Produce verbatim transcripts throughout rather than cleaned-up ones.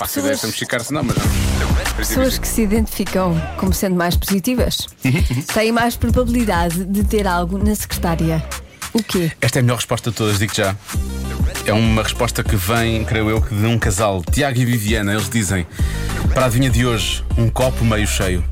faço ideia se mexicar-se, não, mas não. Pessoas que se identificam como sendo mais positivas têm mais probabilidade de ter algo na secretária. O quê? Esta é a melhor resposta de todas, digo já. É uma resposta que vem, creio eu, que de um casal, Tiago e Viviana. Eles dizem: para a adivinha de hoje, um copo meio cheio.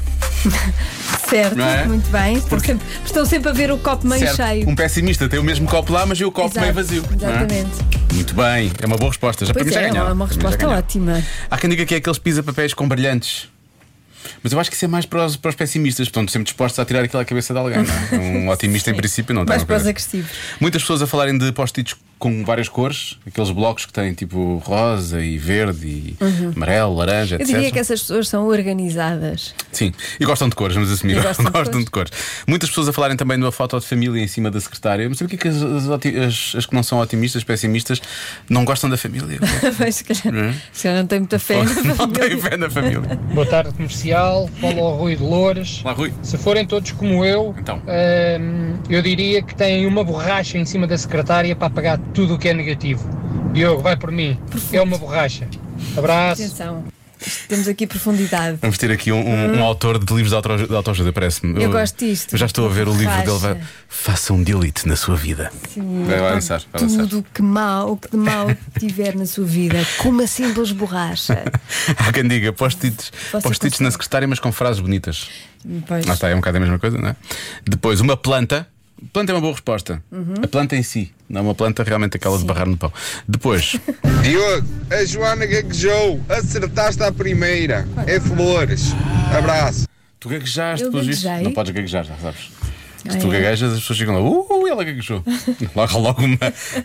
Certo, é? Muito bem. Estão, Porque... sempre, estão sempre a ver o copo meio certo. cheio. Um pessimista tem o mesmo copo lá, mas eu o copo Exato, meio vazio. Exatamente. É? Muito bem, é uma boa resposta. Já Pois para mim já é, ganharam. é uma Para mim já resposta ganharam. ótima. Há quem diga que é aqueles pisa-papéis com brilhantes. Mas eu acho que isso é mais para os, para os pessimistas. Portanto, sempre dispostos a tirar aquilo à cabeça de alguém, não é? Um otimista, em princípio, não tem. Mais para os agressivos. Muitas pessoas a falarem de post-its com várias cores, aqueles blocos que têm tipo rosa e verde e Uhum. amarelo, laranja, Eu etcétera. diria que essas pessoas são organizadas. Sim, e gostam de cores, vamos assumir. E gostam de Gostam cores. de cores. Muitas pessoas a falarem também de uma foto de família em cima da secretária. Mas sabe o que é que as, as, oti- as- as que não são otimistas, pessimistas, não gostam da família? Mas se calhar, Hum? se calhar não tem muita fé. Não têm fé na família. Boa tarde, comercial. Fala ao Rui de Loures. Lá, Rui. Se forem todos como eu, Então. hum, eu diria que têm uma borracha em cima da secretária para apagar tudo o que é negativo. Diogo, vai por mim. É uma borracha. Abraço. Atenção, isto- temos aqui profundidade. Vamos ter aqui um, um, um autor de livros de auto- de autoajuda, parece-me. Eu gosto disto. Eu já estou a ver o livro dele. Borracha. Vai, faça um delete na sua vida. Sim, Vai pá, lançar, vai lançar. tudo o que mal, o que de mal tiver na sua vida, com uma simples borracha. Há quem diga post-its Você post-its consegue. na secretária, mas com frases bonitas. Pois. Lá está, é um bocado a mesma coisa, não é? Depois, uma planta. Planta é uma boa resposta. A planta em si, não uma planta realmente aquela de barrar no pão. Depois, Diogo, a Joana gaguejou. Acertaste à primeira. É flores. Abraço. tu gaguejaste, Eu pelos vistos. gaguejei? Não podes gaguejar, já sabes. Se Ah, tu é? gaguejas, as pessoas ficam lá, uh, ela gaguejou. Logo, há logo uma.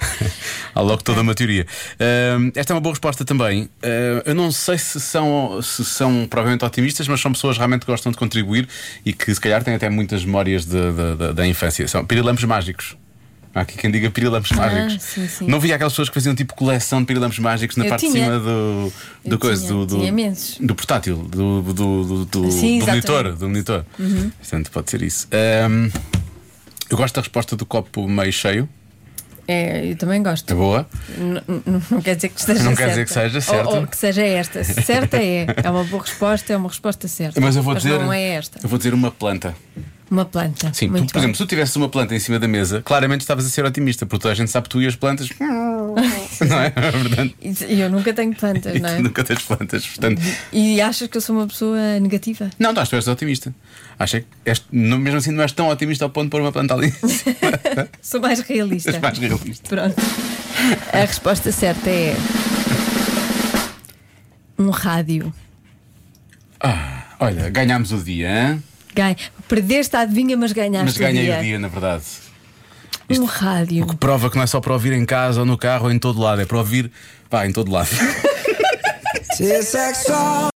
Há logo toda uma teoria. Ahm, esta é uma boa resposta também. Ah, eu não sei se são, se são provavelmente otimistas, mas são pessoas que realmente gostam de contribuir e que se calhar têm até muitas memórias de- de- de- da infância. São pirilampos mágicos. Há aqui quem diga pirilampos mágicos. sim, sim. Não via aquelas pessoas que faziam tipo coleção de pirilampos mágicos na Eu parte de tinha. cima do, do Eu coisa, tinha, do, do, tinha imensos. do portátil, do, do, do, do, Sim, do exatamente. monitor. Do monitor. Portanto, pode ser isso. Ahm, eu gosto da resposta do copo meio cheio. É, eu também gosto. É boa. N- n- Não quer dizer que esteja Não quer certa. dizer que seja certa. Ou, ou que seja esta. Certa é. É uma boa resposta, é uma resposta certa. Mas eu vou dizer. não é esta. Eu vou dizer uma planta. Uma planta. Sim, tu, Muito por bem. exemplo, se tu tivesse uma planta em cima da mesa, claramente estavas a ser otimista, porque toda a gente sabe que tu e as plantas. Não é? É verdade. E eu nunca tenho plantas, E não é? tu nunca tens plantas, portanto. E achas que eu sou uma pessoa negativa? Não, não, tu és otimista. Acho que és, não, mesmo assim não és tão otimista ao ponto de pôr uma planta ali. Sou mais realista. És mais realista. Pronto. A resposta certa é. Um rádio. Ah, olha, ganhámos o dia, hein? Ganha. Perdeste a adivinha, mas ganhaste Mas ganhei o dia. o dia, na verdade. Um rádio. O que prova que não é só para ouvir em casa ou no carro ou em todo lado, é para ouvir, pá, em todo lado.